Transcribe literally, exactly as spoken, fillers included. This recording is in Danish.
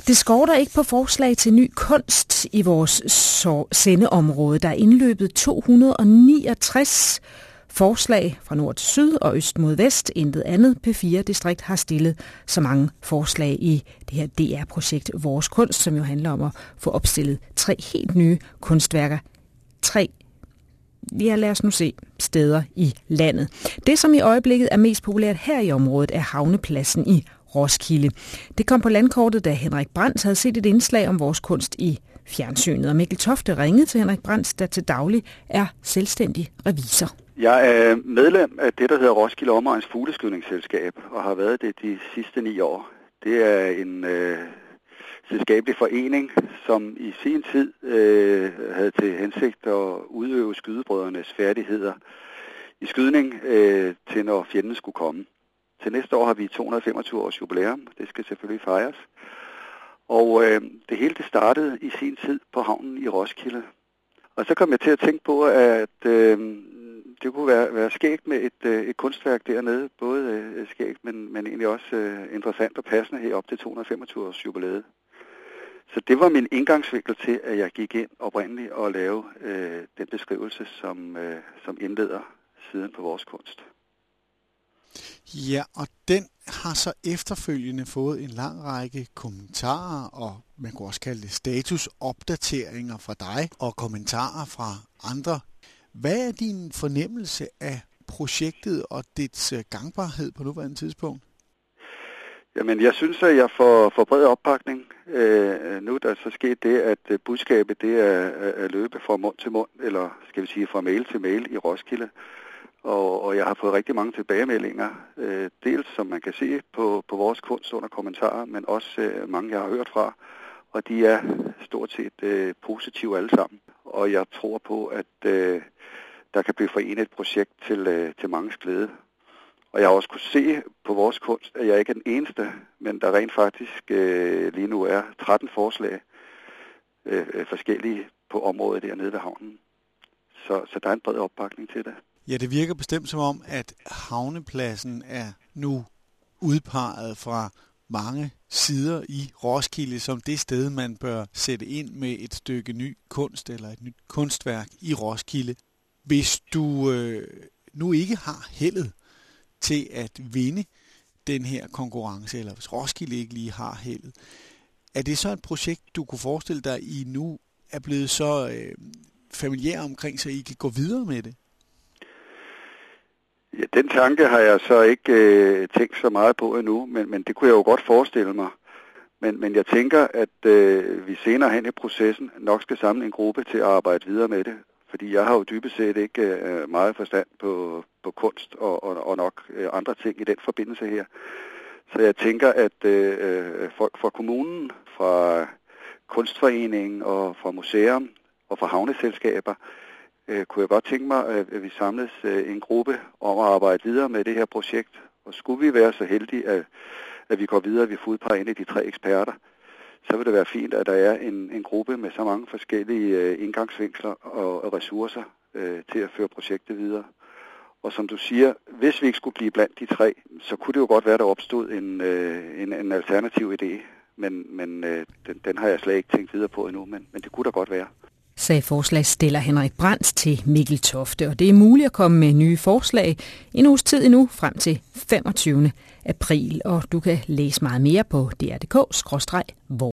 Det skorter ikke på forslag til ny kunst i vores sendeområde. Der er indløbet to hundrede og niogtres forslag fra nord til syd og øst mod vest. Intet andet P fire-distrikt har stillet så mange forslag i det her D R-projekt Vores Kunst, som jo handler om at få opstillet tre helt nye kunstværker. Tre, ja lad os nu se, steder i landet. Det, som i øjeblikket er mest populært her i området, er havnepladsen i Roskilde. Det kom på landkortet, da Henrik Brandt havde set et indslag om vores kunst i fjernsynet. Og Mikkel Tofte ringede til Henrik Brandt, der til daglig er selvstændig revisor. Jeg er medlem af det, der hedder Roskilde Omegns Fugleskydningsselskab, og har været det de sidste ni år. Det er en øh, selskabelig forening, som i sin tid øh, havde til hensigt at udøve skydebrødrenes færdigheder i skydning øh, til når fjenden skulle komme. Til næste år har vi to hundrede og femogtyve års jubilæum. Det skal selvfølgelig fejres. Og øh, det hele det startede i sin tid på havnen i Roskilde. Og så kom jeg til at tænke på, at øh, det kunne være, være skægt med et, øh, et kunstværk dernede. Både øh, skægt, men, men egentlig også øh, interessant og passende her op til to hundrede og femogtyve års jubilæet. Så det var min indgangsvinkel til, at jeg gik ind oprindeligt og lavede øh, den beskrivelse, som, øh, som indleder siden på vores kunst. Ja, og den har så efterfølgende fået en lang række kommentarer, og man kunne også kalde det statusopdateringer fra dig, og kommentarer fra andre. Hvad er din fornemmelse af projektet og dets gangbarhed på nuværende tidspunkt? Jamen, jeg synes, at jeg får, får bred opbakning. Øh, nu er der så sket det, at budskabet det er, er løbet fra mund til mund, eller skal vi sige fra mail til mail i Roskilde. Og, og jeg har fået rigtig mange tilbagemeldinger, øh, dels som man kan se på, på vores kunst under kommentarer, men også øh, mange, jeg har hørt fra, og de er stort set øh, positive alle sammen. Og jeg tror på, at øh, der kan blive forenet et projekt til, øh, til manges glæde. Og jeg har også kunne se på vores kunst, at jeg ikke er den eneste, men der rent faktisk øh, lige nu er tretten forslag øh, forskellige på området dernede ved havnen. Så, så der er en bred opbakning til det. Ja, det virker bestemt som om, at havnepladsen er nu udpeget fra mange sider i Roskilde som det sted, man bør sætte ind med et stykke ny kunst eller et nyt kunstværk i Roskilde. Hvis du øh, nu ikke har heldet til at vinde den her konkurrence, eller hvis Roskilde ikke lige har heldet, er det så et projekt, du kunne forestille dig, I nu er blevet så øh, familiær omkring, så I kan gå videre med det? Ja, den tanke har jeg så ikke øh, tænkt så meget på endnu, men, men det kunne jeg jo godt forestille mig. Men, men jeg tænker, at øh, vi senere hen i processen nok skal samle en gruppe til at arbejde videre med det. Fordi jeg har jo dybest set ikke øh, meget forstand på, på kunst og, og, og nok øh, andre ting i den forbindelse her. Så jeg tænker, at øh, folk fra kommunen, fra kunstforeningen og fra museum og fra havneselskaber, Øh, kunne jeg godt tænke mig, at vi samles øh, en gruppe om at arbejde videre med det her projekt. Og skulle vi være så heldige, at, at vi går videre, at vi får udpeget en af de tre eksperter, så vil det være fint, at der er en, en gruppe med så mange forskellige øh, indgangsvinkler og, og ressourcer øh, til at føre projektet videre. Og som du siger, hvis vi ikke skulle blive blandt de tre, så kunne det jo godt være, at der opstod en, øh, en, en alternativ idé. Men, men øh, den, den har jeg slet ikke tænkt videre på endnu, men, men det kunne da godt være. Sagde forslagsstiller Henrik Brandt til Mikkel Tofte, og det er muligt at komme med nye forslag en uges tid endnu frem til femogtyvende april, og du kan læse meget mere på d r punktum d k skråstreg vor.